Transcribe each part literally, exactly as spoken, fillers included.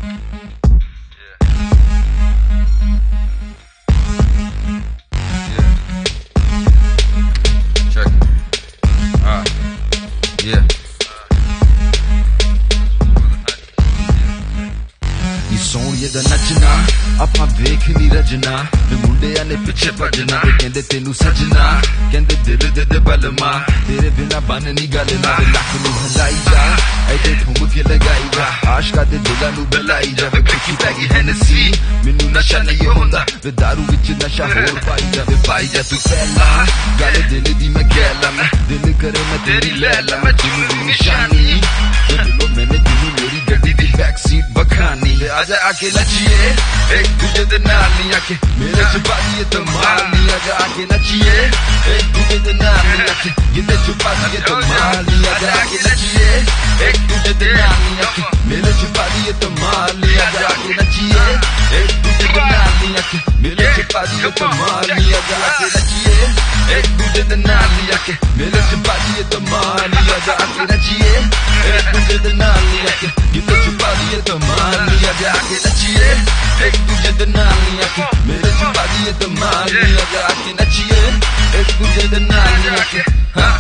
सोनिए दा नचना आपां वेख नी रजना ते मुंडियां ने पिछे भजना ते कहंदे तेनू सजना कहंदे दिल दे दे बलमा तेरे बिना बन नी गल ना लख नू हलाई जा ऐते ठुमके लगाई जा आशका दे दिलां नू बलाई जा वे की पैगी हैनेसी मैनू नशा नहीं होंदा वे दारू विच नशा होर पाई जा वे पाई जा तू पहला गल दिल दी मैं गैला मैं दिल करे मैं तेरी लैला मैं जिन्नू दी निशानी ते दिलो मैंने जिन्नू मेरी गड्डी दी बैक सीट बखानी आजा आके नचिए एक दूजे दे नाल नी आके मेरे छुपा दिए तमाल नी आजा आके नचिए एक दूजे दे नाल नी आके गिद्दे छुपा दिए तमाल नी आजा आके नचिए एक दूजे दे नाल नी आके मेरे छुपा दिए तमाल नी आजा आके नचिए एक दूजे दे नाल नी आके मेरे छुपा दिए तमाल नी आजा आके नचिए एक दूजे दे नाल नी आके मेरे छुपा दिए तमाल नी आजा आके नचिए एक दूजे दे नाल नी आके गिद्दे छुपा दिए तमाल नी आजा आके नचिए एक दूजे दे नाल नी आके मेरे छुपा दिए तमाल नी आजा आके नचिए एक दूजे दे नाल नी आके हां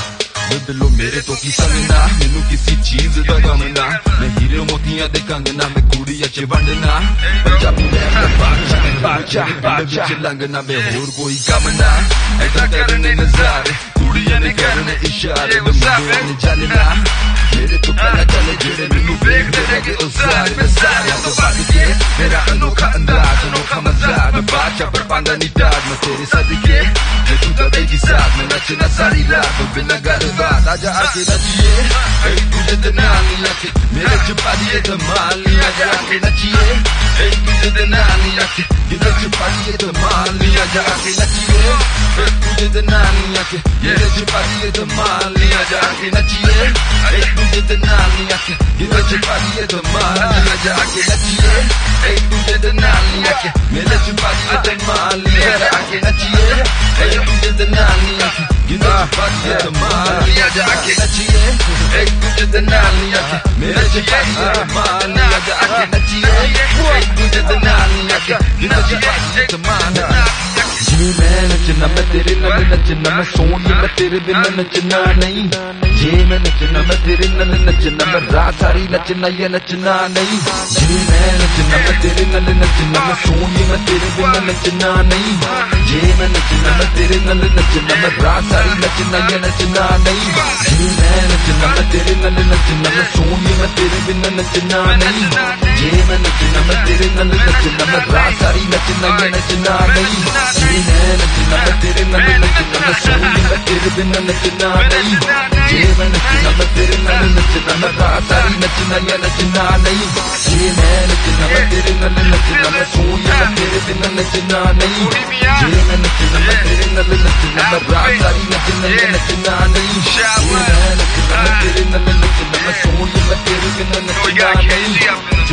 दिलो मेरे तो की संगना मैनू किसी चीज दा गम ना मैं हीरे मोतियां दे कंगना मैं कुड़ियां च वंडना पंजाबी रैप दा बादशाह बादशाह बादशाह लंघना मैं होर कोई कम ना ऐसा करने नजारे कुड़ियां ने करने इशारे मुंडे ने चलना मेरे तो पहला चले जेड़े मैनू देखदे रहे ओ सारे मैं सारे तो बात के मेरा अनोखा अंदाज अनोखा मजाक बादशाह पर पांदा नी ताज मैं तेरे सदके मैं तू तो देगी साथ में नचना सारी रात बिना गल बात आजा आके नचिए एक दूजे दे नाल नी आके मेरे छुपा दिए तमाल नी आजा आके नचिए एक दूजे दे नाल नी आके गिद्दे छुपा दिए तमाल नी आजा आके नचिए एक दूजे दे नाल नी आके मेरे छुपा दिए तमाल नी आजा आके नचिए एक दूजे दे नाल नी आके गिद्दे छुपा दिए तमाल नी आजा आके नचिए एक दूजे दे नाल नी आके मेरे छुपा दिए तमाल नी आजा आके नचिए एक दूजे दे नाल नी आके गिद्दे छुपा दिए तमाल नी आजा आके नचिए एक दूजे दे नाल नी आके मेरे छुपा दिए तमाल नी आजा आके नचिए एक दूजे दे नाल नी आके गिद्दे छुपा दिए तमाल जिवें मैं नचना मैं तेरे नाल नचना मैं सोनिए मैं तेरे बिना नचना नहीं जे मैं नचना मैं तेरे नाल नचना मैं रात सारी नचना ये नचना नहीं जिवें मैं नचना मैं तेरे नाल नचना मैं सोनिए मैं तेरे बिना नचना नहीं जे मैं नचना मैं तेरे नाल नचना मैं रात सारी नचना ये नचना नहीं जिवें मैं नचना मैं तेरे नाल नचना मैं सोनिए मैं तेरे बिना नचना नहीं जे मैं नचना मैं तेरे नाल नचना मैं रात सारी नचना ये नचना नहीं मैं नचना मैं तेरे नाल नचना मैं सोनिए मैं तेरे बिना नचना नहीं जे मैं नचना मैं तेरे नाल नचना मैं रात सारी नचना या नचना नहीं जे मैं नचना मैं तेरे नाल नचना मैं सोनिए मैं तेरे बिना नचना नहीं जे मैं नचना मैं तेरे नाल नचना मैं रात सारी नचना या नचना नहीं जे मैं नचना मैं तेरे नाल नचना मैं सोनिए मैं तेरे बिना नचना नहीं